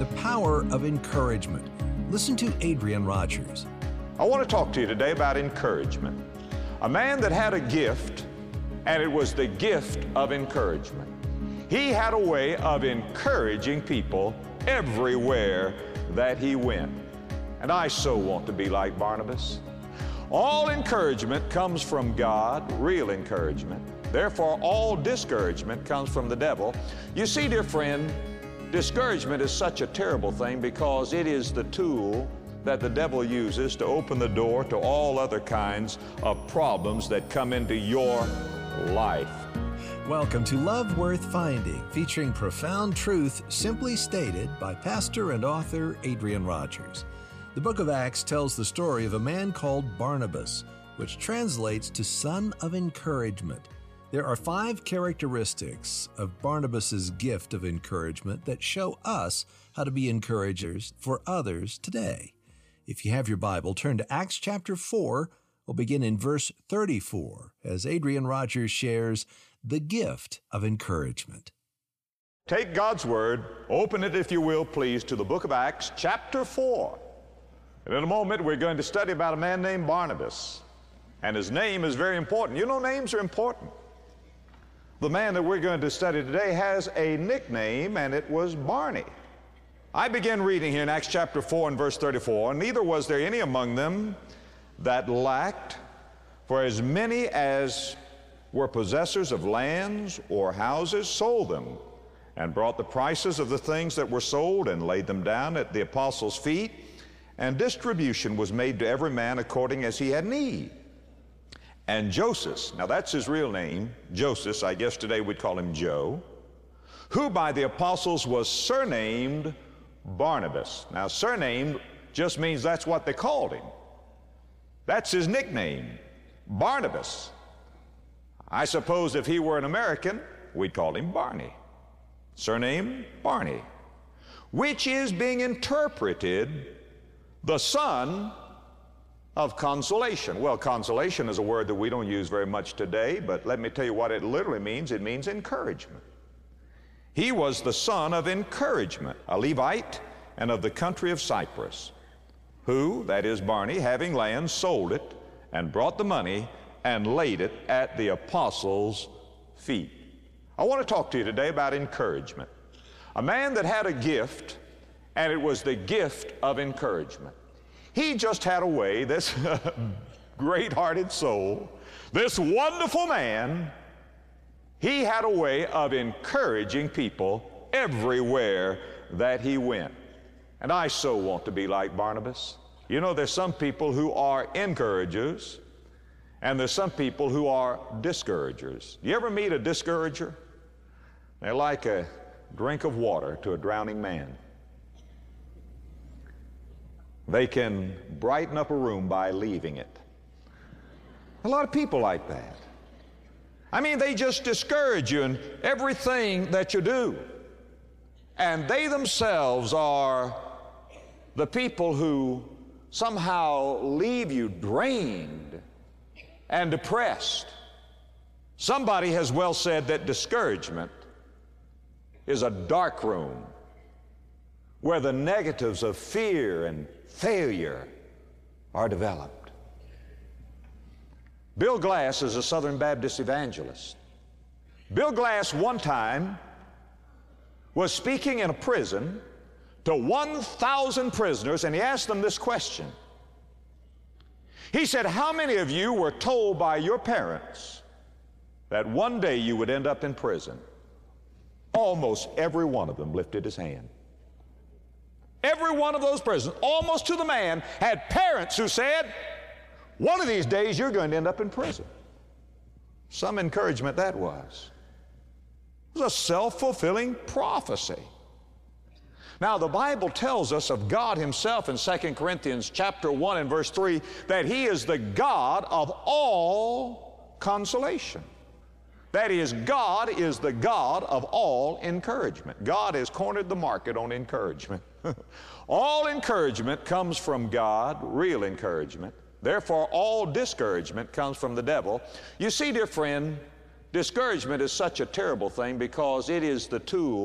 The power of encouragement. Listen to Adrian Rogers. I want to talk to you today about encouragement. A man that had a gift, and it was the gift of encouragement. He had a way of encouraging people everywhere that he went. And I so want to be like Barnabas. All encouragement comes from God, real encouragement. Therefore, all discouragement comes from the devil. You see, dear friend, discouragement is such a terrible thing because it is the tool that the devil uses to open the door to all other kinds of problems that come into your life. Welcome to Love Worth Finding, featuring profound truth simply stated by pastor and author Adrian Rogers. The book of Acts tells the story of a man called Barnabas, which translates to son of encouragement. There are 5 characteristics of Barnabas's gift of encouragement that show us how to be encouragers for others today. If you have your Bible, turn to Acts chapter 4. We'll begin in verse 34 as Adrian Rogers shares the gift of encouragement. Take God's Word, open it if you will, please, to the book of Acts chapter 4. And in a moment, we're going to study about a man named Barnabas. And his name is very important. You know, names are important. The man that we're going to study today has a nickname, and it was Barney. I began reading here in Acts chapter 4 and verse 34, neither was there any among them that lacked, for as many as were possessors of lands or houses sold them, and brought the prices of the things that were sold and laid them down at the apostles' feet, and distribution was made to every man according as he had need. And Joseph, now that's his real name, Joseph, I guess today we'd call him Joe, who by the apostles was surnamed Barnabas. Now surnamed just means that's what they called him. That's his nickname, Barnabas. I suppose if he were an American, we'd call him Barney. Surname, Barney, which is being interpreted the son of consolation. Well, consolation is a word that we don't use very much today, but let me tell you what it literally means. It means encouragement. He was the son of encouragement, a Levite, and of the country of Cyprus, who, that is Barney, having land, sold it, and brought the money, and laid it at the apostles' feet. I want to talk to you today about encouragement. A man that had a gift, and it was the gift of encouragement. He just had a way, this great-hearted soul, this wonderful man, he had a way of encouraging people everywhere that he went. And I so want to be like Barnabas. You know, there's some people who are encouragers, and there's some people who are discouragers. You ever meet a discourager? They're like a drink of water to a drowning man. They can brighten up a room by leaving it. A lot of people like that. I mean, they just discourage you in everything that you do. And they themselves are the people who somehow leave you drained and depressed. Somebody has well said that discouragement is a dark room where the negatives of fear and failure are developed. Bill Glass is a Southern Baptist evangelist. Bill Glass one time was speaking in a prison to 1,000 prisoners, and he asked them this question. He said, how many of you were told by your parents that one day you would end up in prison? Almost every one of them lifted his hand. Every one of those prisoners, almost to the man, had parents who said, one of these days you're going to end up in prison. Some encouragement that was. It was a self-fulfilling prophecy. Now, the Bible tells us of God himself in 2 Corinthians chapter 1 and verse 3 that he is the God of all consolation. That is, God is the God of all encouragement. God has cornered the market on encouragement. All encouragement comes from God, real encouragement. Therefore, all discouragement comes from the devil. You see, dear friend, discouragement is such a terrible thing because it is the tool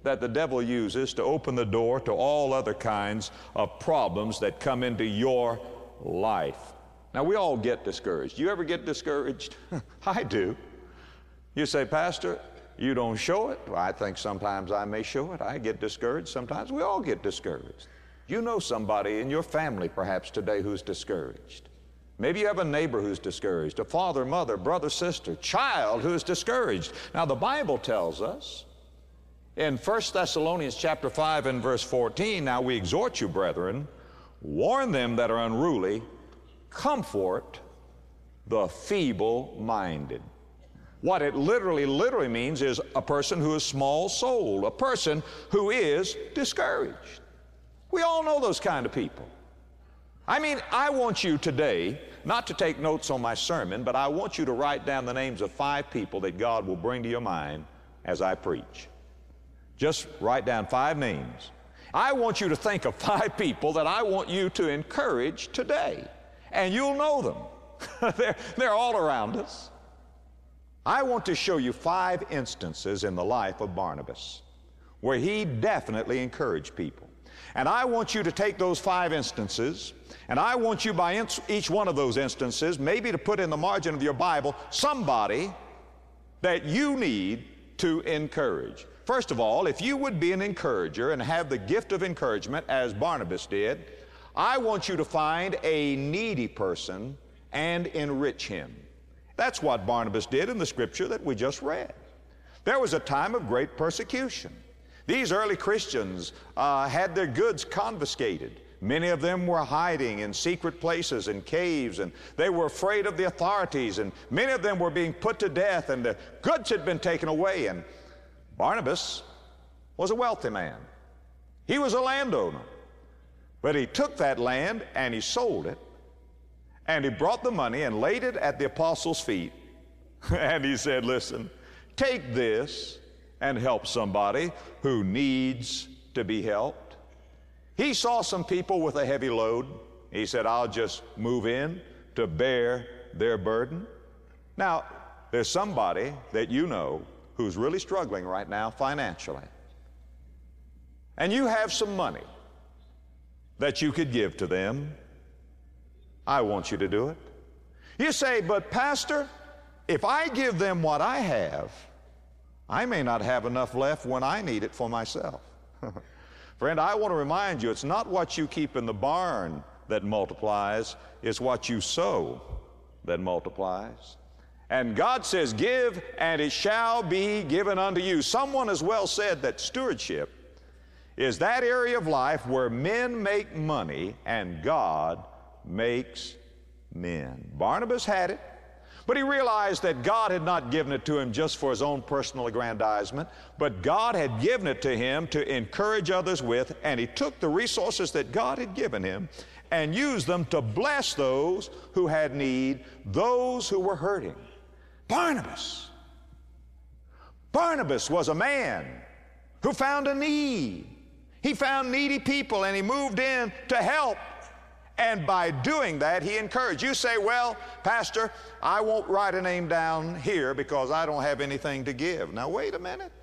that the devil uses to open the door to all other kinds of problems that come into your life. Now, we all get discouraged. You ever get discouraged? I do. You say, Pastor, you don't show it. Well, I think sometimes I may show it. I get discouraged sometimes. We all get discouraged. You know somebody in your family perhaps today who's discouraged. Maybe you have a neighbor who's discouraged, a father, mother, brother, sister, child who is discouraged. Now, the Bible tells us in 1 Thessalonians chapter 5 and verse 14, now we exhort you, brethren, warn them that are unruly, comfort the feeble-minded. What it literally means is a person who is small-souled, a person who is discouraged. We all know those kind of people. I mean, I want you today not to take notes on my sermon, but I want you to write down the names of 5 people that God will bring to your mind as I preach. Just write down 5 names. I want you to think of 5 people that I want you to encourage today, and you'll know them. They're all around us. I want to show you 5 instances in the life of Barnabas where he definitely encouraged people. And I want you to take those 5 instances, and I want you by each one of those instances maybe to put in the margin of your Bible somebody that you need to encourage. First of all, if you would be an encourager and have the gift of encouragement as Barnabas did, I want you to find a needy person and enrich him. That's what Barnabas did in the scripture that we just read. There was a time of great persecution. These early Christians had their goods confiscated. Many of them were hiding in secret places and caves, and they were afraid of the authorities, and many of them were being put to death, and the goods had been taken away. And Barnabas was a wealthy man. He was a landowner. But he took that land and he sold it, and he brought the money and laid it at the apostles' feet. And he said, listen, take this and help somebody who needs to be helped. He saw some people with a heavy load. He said, I'll just move in to bear their burden. Now, there's somebody that you know who's really struggling right now financially. And you have some money that you could give to them. I want you to do it. You say, but Pastor, if I give them what I have, I may not have enough left when I need it for myself. Friend, I want to remind you, it's not what you keep in the barn that multiplies, it's what you sow that multiplies. And God says, give, and it shall be given unto you. Someone has well said that stewardship is that area of life where men make money and God makes men. Barnabas had it, but he realized that God had not given it to him just for his own personal aggrandizement, but God had given it to him to encourage others with, and he took the resources that God had given him and used them to bless those who had need, those who were hurting. Barnabas was a man who found a need. He found needy people and he moved in to help. And by doing that, he encouraged. You say, well, Pastor, I won't write a name down here because I don't have anything to give. Now, wait a minute.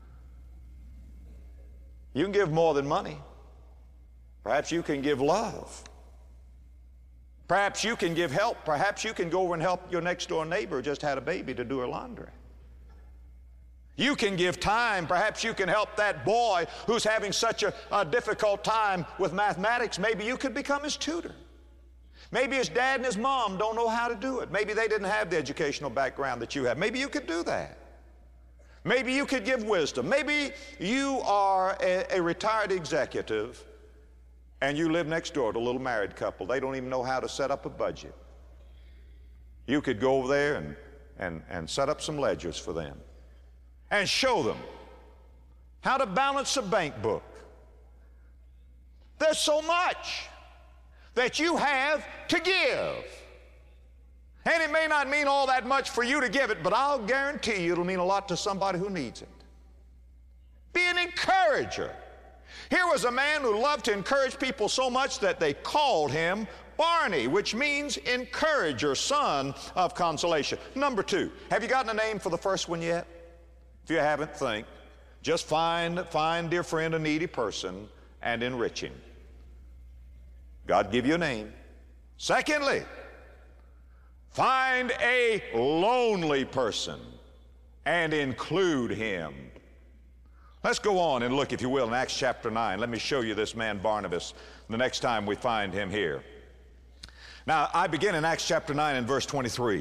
You can give more than money. Perhaps you can give love. Perhaps you can give help. Perhaps you can go over and help your next door neighbor who just had a baby to do her laundry. You can give time. Perhaps you can help that boy who's having such a difficult time with mathematics. Maybe you could become his tutor. Maybe his dad and his mom don't know how to do it. Maybe they didn't have the educational background that you have. Maybe you could do that. Maybe you could give wisdom. Maybe you are a retired executive and you live next door to a little married couple. They don't even know how to set up a budget. You could go over there and set up some ledgers for them and show them how to balance a bank book. There's so much that you have to give. And it may not mean all that much for you to give it, but I'll guarantee you it'll mean a lot to somebody who needs it. Be an encourager. Here was a man who loved to encourage people so much that they called him Barney, which means encourager, son of consolation. Number 2, have you gotten a name for the first one yet? If you haven't, think. Just find, dear friend, a needy person and enrich him. God give you a name. Secondly, find a lonely person and include him. Let's go on and look, if you will, in Acts chapter 9. Let me show you this man Barnabas the next time we find him here. Now, I begin in Acts chapter 9 and verse 23.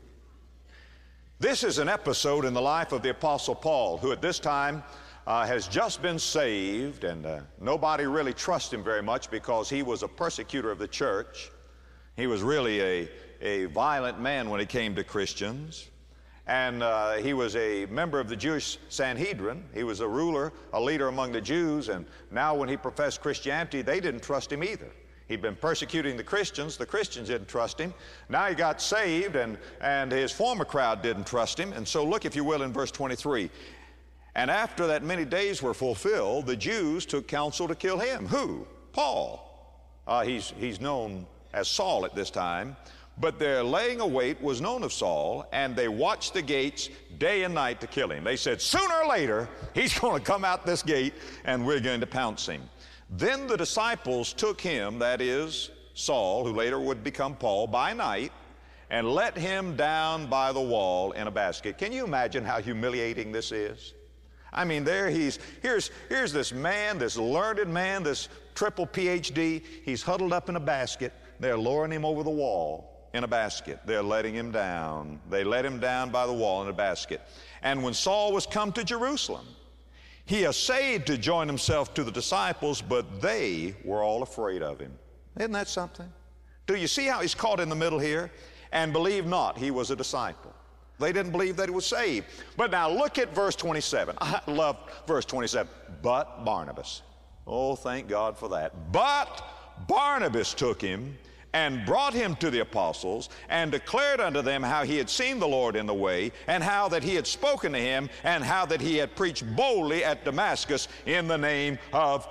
This is an episode in the life of the Apostle Paul, who at this time has just been saved, and nobody really trusts him very much because he was a persecutor of the church. He was really a violent man when it came to Christians. And he was a member of the Jewish Sanhedrin. He was a ruler, a leader among the Jews, and now when he professed Christianity, they didn't trust him either. He'd been persecuting the Christians didn't trust him. Now he got saved, and his former crowd didn't trust him. And so look, if you will, in verse 23. And after that many days were fulfilled, the Jews took counsel to kill him. Who? Paul. He's known as Saul at this time. But their laying await was known of Saul, and they watched the gates day and night to kill him. They said, sooner or later, he's going to come out this gate, and we're going to pounce him. Then the disciples took him, that is, Saul, who later would become Paul, by night, and let him down by the wall in a basket. Can you imagine how humiliating this is? I mean, here's this man, this learned man, this triple PhD. He's huddled up in a basket. They're lowering him over the wall in a basket. They're letting him down. They let him down by the wall in a basket. And when Saul was come to Jerusalem, he essayed to join himself to the disciples, but they were all afraid of him. Isn't that something? Do you see how he's caught in the middle here? And believe not, he was a disciple. They didn't believe that he was saved. But now look at verse 27. I love verse 27. But Barnabas. Oh, thank God for that. But Barnabas took him and brought him to the apostles, and declared unto them how he had seen the Lord in the way, and how that he had spoken to him, and how that he had preached boldly at Damascus in the name of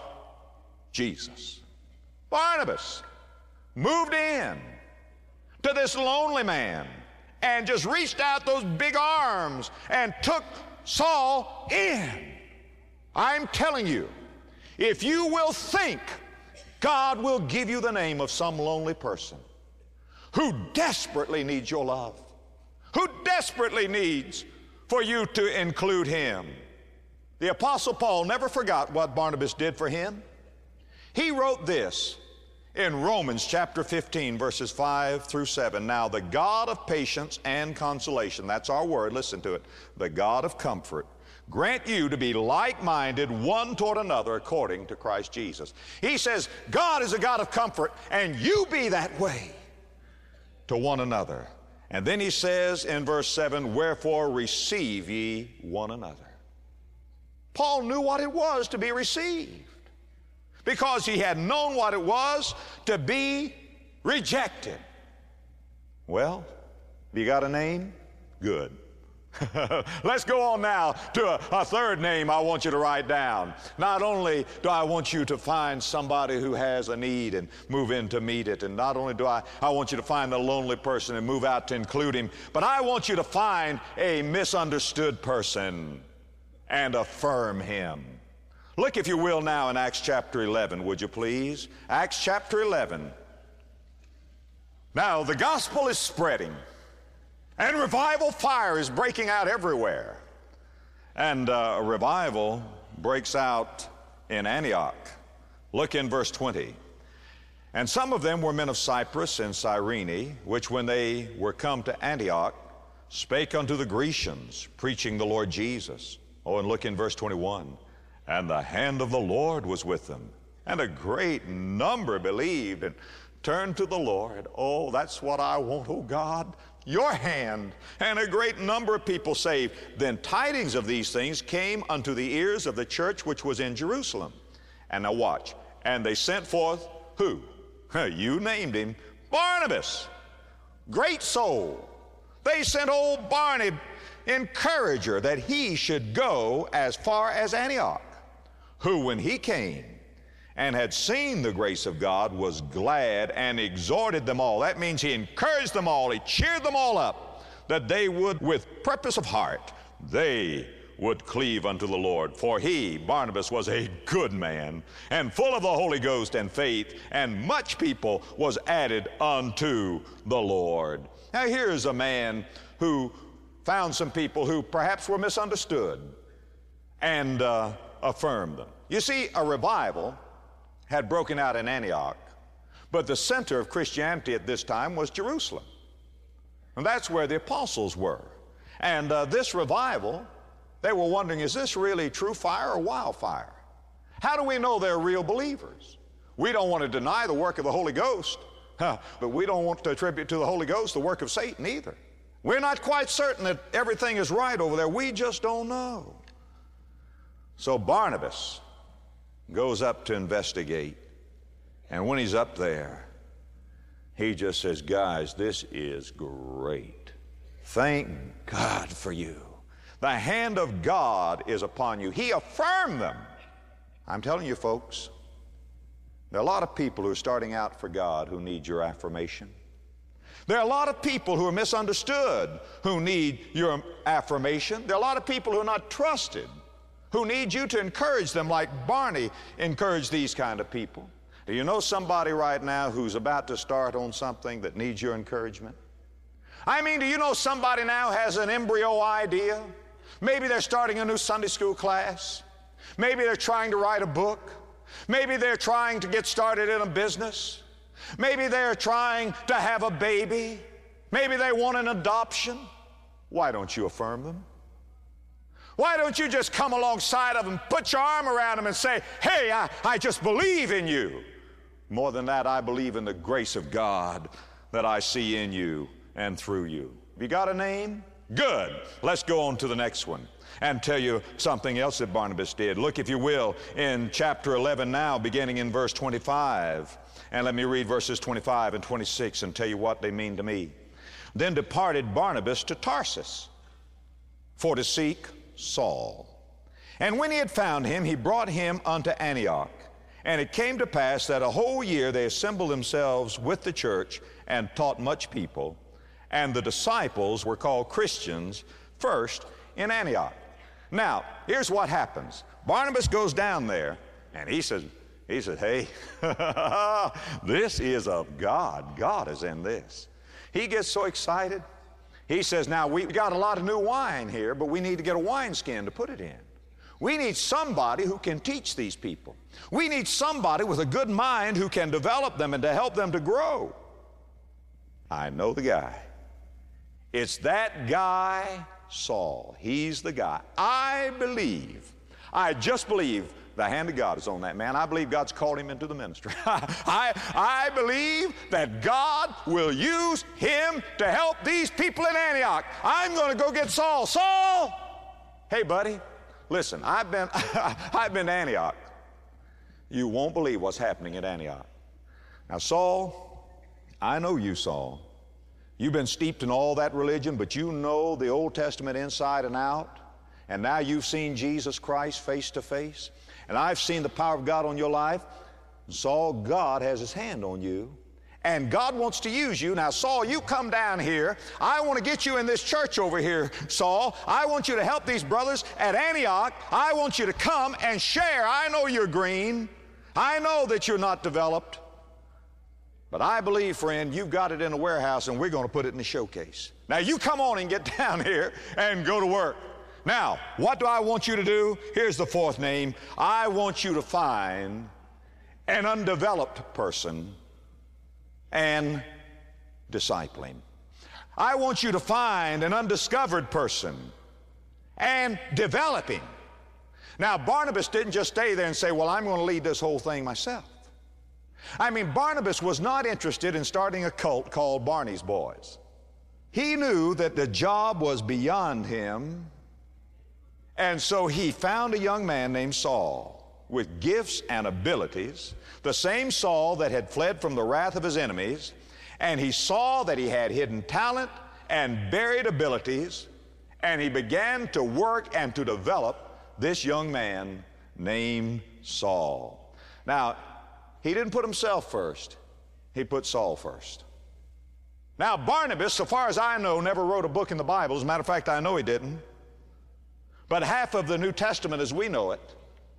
Jesus. Barnabas moved in to this lonely man and just reached out those big arms and took Saul in. I'm telling you, if you will think, God will give you the name of some lonely person who desperately needs your love, who desperately needs for you to include him. The Apostle Paul never forgot what Barnabas did for him. He wrote this in Romans chapter 15, verses 5 through 7. Now the God of patience and consolation, that's our word, listen to it, the God of comfort, grant you to be like-minded one toward another according to Christ Jesus. He says, God is a God of comfort, and you be that way to one another. And then he says in verse 7, wherefore receive ye one another. Paul knew what it was to be received, because he had known what it was to be rejected. Well, have you got a name? Good. Let's go on now to a third name I want you to write down. Not only do I want you to find somebody who has a need and move in to meet it, and not only do I want you to find a lonely person and move out to include him, but I want you to find a misunderstood person and affirm him. Look, if you will, now in Acts chapter 11, would you please? Acts chapter 11. Now, the gospel is spreading, and revival fire is breaking out everywhere. And a revival breaks out in Antioch. Look in verse 20. And some of them were men of Cyprus and Cyrene, which when they were come to Antioch, spake unto the Grecians, preaching the Lord Jesus. Oh, and look in verse 21. And the hand of the Lord was with them, and a great number believed and turned to the Lord. Oh, that's what I want, oh God, your hand, and a great number of people saved. Then tidings of these things came unto the ears of the church which was in Jerusalem. And now watch. And they sent forth who? You named him, Barnabas. Great soul. They sent old Barney, encourager, that he should go as far as Antioch, who when he came and had seen the grace of God was glad and exhorted them all. That means he encouraged them all, he cheered them all up, that they would with purpose of heart, they would cleave unto the Lord. For he, Barnabas, was a good man, and full of the Holy Ghost and faith, and much people was added unto the Lord. Now here's a man who found some people who perhaps were misunderstood and affirmed them. You see, a revival had broken out in Antioch, but the center of Christianity at this time was Jerusalem. And that's where the apostles were. And this revival, they were wondering, is this really true fire or wildfire? How do we know they're real believers? We don't want to deny the work of the Holy Ghost, but we don't want to attribute to the Holy Ghost the work of Satan either. We're not quite certain that everything is right over there. We just don't know. So Barnabas goes up to investigate. And when he's up there, he just says, guys, this is great. Thank God for you. The hand of God is upon you. He affirmed them. I'm telling you, folks, there are a lot of people who are starting out for God who need your affirmation. There are a lot of people who are misunderstood who need your affirmation. There are a lot of people who are not trusted who need you to encourage them like Barney encouraged these kind of people. Do you know somebody right now who's about to start on something that needs your encouragement? I mean, do you know somebody now has an embryo idea? Maybe they're starting a new Sunday school class. Maybe they're trying to write a book. Maybe they're trying to get started in a business. Maybe they're trying to have a baby. Maybe they want an adoption. Why don't you affirm them? Why don't you just come alongside of them, put your arm around them and say, hey, I just believe in you. More than that, I believe in the grace of God that I see in you and through you. Have you got a name? Good. Let's go on to the next one and tell you something else that Barnabas did. Look, if you will, in chapter 11 now, beginning in verse 25. And let me read verses 25 and 26 and tell you what they mean to me. Then departed Barnabas to Tarsus for to seek Saul. And when he had found him, he brought him unto Antioch. And it came to pass that a whole year they assembled themselves with the church and taught much people. And the disciples were called Christians first in Antioch. Now, here's what happens. Barnabas goes down there and he says, hey, this is of God. God is in this. He gets so excited. He says, now we've got a lot of new wine here, but we need to get a wineskin to put it in. We need somebody who can teach these people. We need somebody with a good mind who can develop them and to help them to grow. I know the guy. It's that guy, Saul. He's the guy. I just believe the hand of God is on that man. I believe God's called him into the ministry. I believe that God will use him to help these people in Antioch. I'm going to go get Saul. Saul! Hey, buddy, listen, I've been to Antioch. You won't believe what's happening at Antioch. Now, Saul, I know you, Saul. You've been steeped in all that religion, but you know the Old Testament inside and out. And now you've seen Jesus Christ face to face. And I've seen the power of God on your life. Saul, God has his hand on you. And God wants to use you. Now, Saul, you come down here. I want to get you in this church over here, Saul. I want you to help these brothers at Antioch. I want you to come and share. I know you're green. I know that you're not developed. But I believe, friend, you've got it in a warehouse and we're going to put it in the showcase. Now, you come on and get down here and go to work. Now, what do I want you to do? Here's the fourth name. I want you to find an undeveloped person and disciple him. I want you to find an undiscovered person and develop him. Now, Barnabas didn't just stay there and say, well, I'm going to lead this whole thing myself. I mean, Barnabas was not interested in starting a cult called Barney's Boys. He knew that the job was beyond him. And so he found a young man named Saul with gifts and abilities, the same Saul that had fled from the wrath of his enemies, and he saw that he had hidden talent and buried abilities, and he began to work and to develop this young man named Saul. Now, he didn't put himself first. He put Saul first. Now, Barnabas, so far as I know, never wrote a book in the Bible. As a matter of fact, I know he didn't. But half of the New Testament as we know it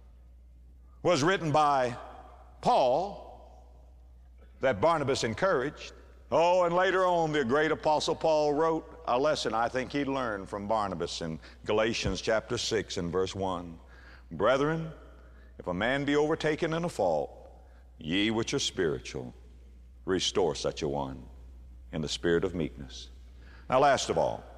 was written by Paul that Barnabas encouraged. Oh, and later on, the great apostle Paul wrote a lesson I think he learned from Barnabas in Galatians chapter 6 and verse 1. Brethren, if a man be overtaken in a fault, ye which are spiritual, restore such a one in the spirit of meekness. Now, last of all,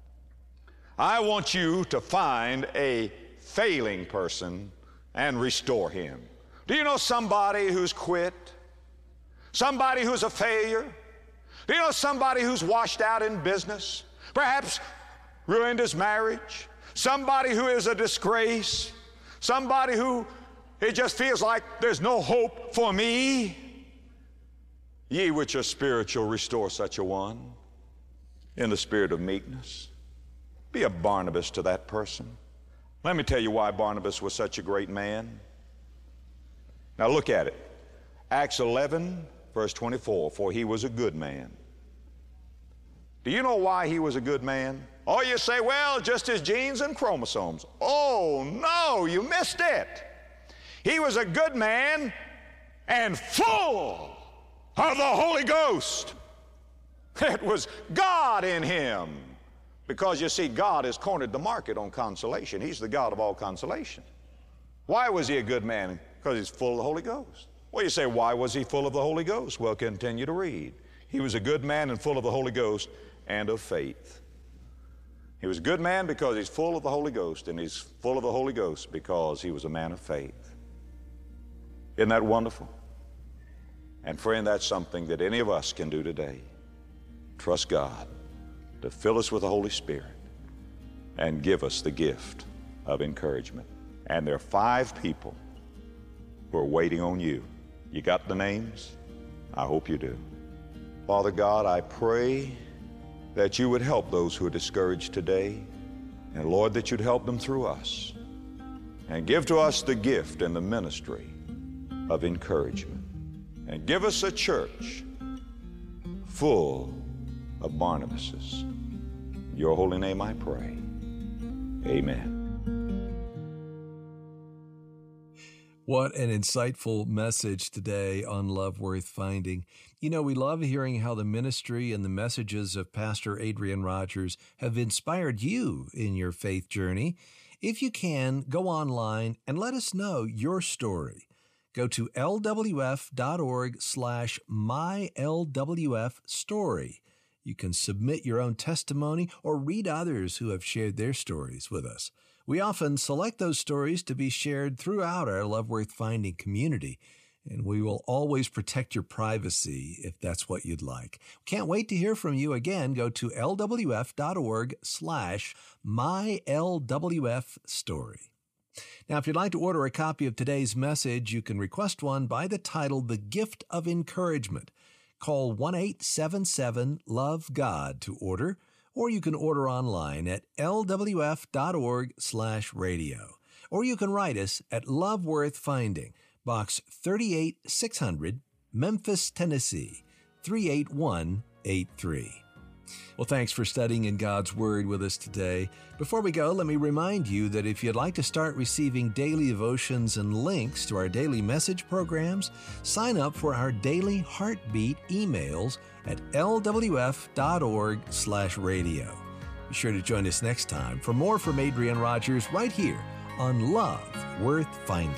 I want you to find a failing person and restore him. Do you know somebody who's quit? Somebody who's a failure? Do you know somebody who's washed out in business? Perhaps ruined his marriage? Somebody who is a disgrace? Somebody who it just feels like there's no hope for me? Ye which are spiritual, restore such a one in the spirit of meekness. Be a Barnabas to that person. Let me tell you why Barnabas was such a great man. Now look at it. Acts 11, verse 24, for he was a good man. Do you know why he was a good man? Oh, you say, well, just his genes and chromosomes. Oh, no, you missed it. He was a good man and full of the Holy Ghost. It was God in him. Because you see, God has cornered the market on consolation. He's the God of all consolation. Why was he a good man? Because he's full of the Holy Ghost. Well, you say, why was he full of the Holy Ghost? Well, continue to read. He was a good man and full of the Holy Ghost and of faith. He was a good man because he's full of the Holy Ghost, and he's full of the Holy Ghost because he was a man of faith. Isn't that wonderful? And friend, that's something that any of us can do today. Trust God to fill us with the Holy Spirit and give us the gift of encouragement. And there are 5 people who are waiting on you. You got the names? I hope you do. Father God, I pray that you would help those who are discouraged today, and Lord, that you'd help them through us and give to us the gift and the ministry of encouragement, and give us a church full of Barnabases. In your holy name I pray. Amen. What an insightful message today on Love Worth Finding. You know, we love hearing how the ministry and the messages of Pastor Adrian Rogers have inspired you in your faith journey. If you can, go online and let us know your story. Go to lwf.org/mylwfstory. You can submit your own testimony or read others who have shared their stories with us. We often select those stories to be shared throughout our Love Worth Finding community, and we will always protect your privacy if that's what you'd like. Can't wait to hear from you again. Go to lwf.org/mylwfstory. Now, if you'd like to order a copy of today's message, you can request one by the title, The Gift of Encouragement. Call 1-877-LOVE-GOD to order, or you can order online at lwf.org/radio. Or you can write us at Love Worth Finding, Box 38600, Memphis, Tennessee, 38183. Well, thanks for studying in God's Word with us today. Before we go, let me remind you that if you'd like to start receiving daily devotions and links to our daily message programs, sign up for our daily Heartbeat emails at lwf.org/radio. Be sure to join us next time for more from Adrian Rogers right here on Love Worth Finding.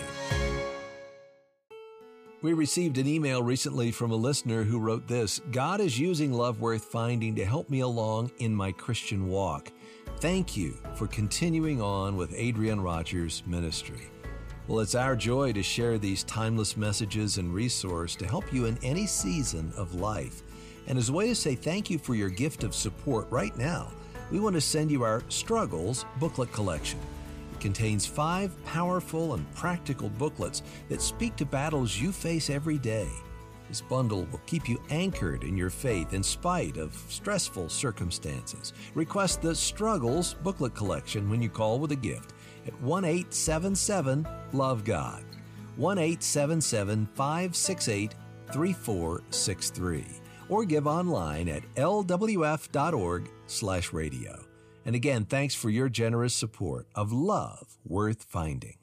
We received an email recently from a listener who wrote this: God is using Love Worth Finding to help me along in my Christian walk. Thank you for continuing on with Adrian Rogers' ministry. Well, it's our joy to share these timeless messages and resources to help you in any season of life. And as a way to say thank you for your gift of support right now, we want to send you our Struggles booklet collection. Contains 5 powerful and practical booklets that speak to battles you face every day. This bundle will keep you anchored in your faith in spite of stressful circumstances. Request the Struggles booklet collection when you call with a gift at 1-877-LOVE-GOD, 1-877-568-3463, or give online at lwf.org/radio. And again, thanks for your generous support of Love Worth Finding.